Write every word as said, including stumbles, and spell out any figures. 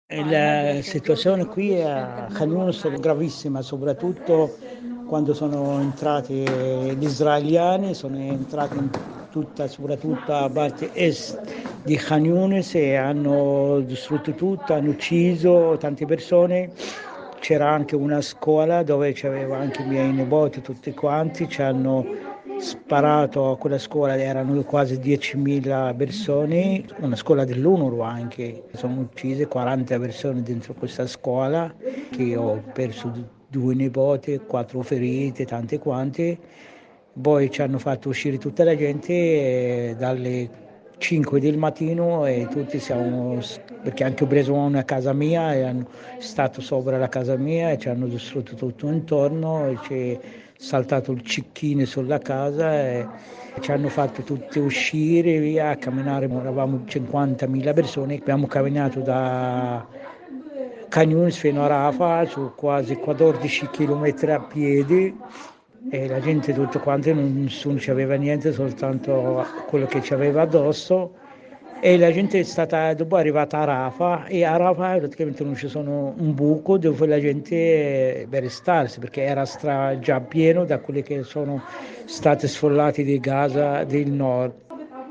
E la situazione qui a Khan Younis è gravissima, soprattutto quando sono entrati gli israeliani, sono entrati in tutta, soprattutto a parte est di Khan Younis e hanno distrutto tutto, hanno ucciso tante persone. C'era anche una scuola dove c'aveva anche i miei nipoti, tutti quanti, ci hanno sparato a quella scuola, erano quasi diecimila persone, una scuola dell'UNRWA anche, sono uccise quaranta persone dentro questa scuola, che ho perso due nipoti, quattro ferite, tante quante. Poi ci hanno fatto uscire tutta la gente eh, dalle cinque del mattino e tutti siamo, perché anche ho preso una casa mia e hanno stato sopra la casa mia e ci hanno distrutto tutto intorno e c'è saltato il cecchino sulla casa e ci hanno fatto tutti uscire via a camminare, eravamo cinquantamila persone, abbiamo camminato da Khan Younis fino a Rafah su quasi quattordici chilometri a piedi e la gente tutto quanto, nessuno ci aveva niente, soltanto quello che ci aveva addosso e la gente è stata, dopo è arrivata a Rafah e a Rafah praticamente non ci sono un buco dove la gente per restarsi perché era stra, già pieno da quelle che sono state sfollate di Gaza del nord.